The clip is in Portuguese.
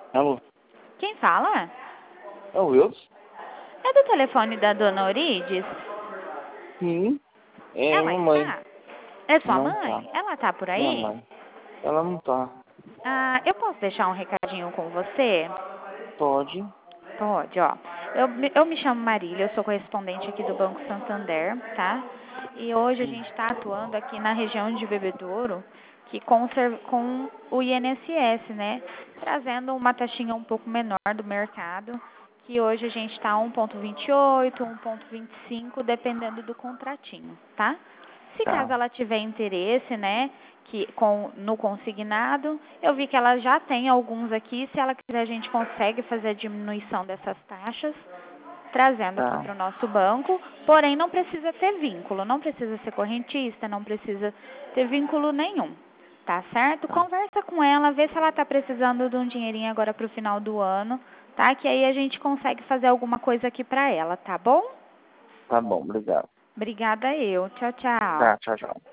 Alô? Quem fala? É o Wilson? É do telefone da dona Orides? Sim. É Ela minha mãe. está? É sua Não tá. mãe? Ela tá por Minha aí? mãe. Ela não tá. Ah, eu posso deixar um recadinho com você? Pode. Pode, ó. Eu me chamo Marília, eu sou correspondente aqui do Banco Santander, tá? E hoje a gente está atuando aqui na região de Bebedouro, que com o INSS, né? Trazendo uma taxinha um pouco menor do mercado, que hoje a gente está 1,28, 1,25, dependendo do contratinho, tá? Se caso Tá. ela tiver interesse, né, no consignado, eu vi que ela já tem alguns aqui. Se ela quiser, a gente consegue fazer a diminuição dessas taxas, trazendo aqui Tá. para o nosso banco. Porém, não precisa ter vínculo, não precisa ser correntista, não precisa ter vínculo nenhum. Tá certo? Tá. Conversa com ela, vê se ela está precisando de um dinheirinho agora para o final do ano, tá? Que aí a gente consegue fazer alguma coisa aqui para ela, tá bom? Tá bom, obrigado. Obrigada eu. Tchau, tchau. Tá, tchau, tchau.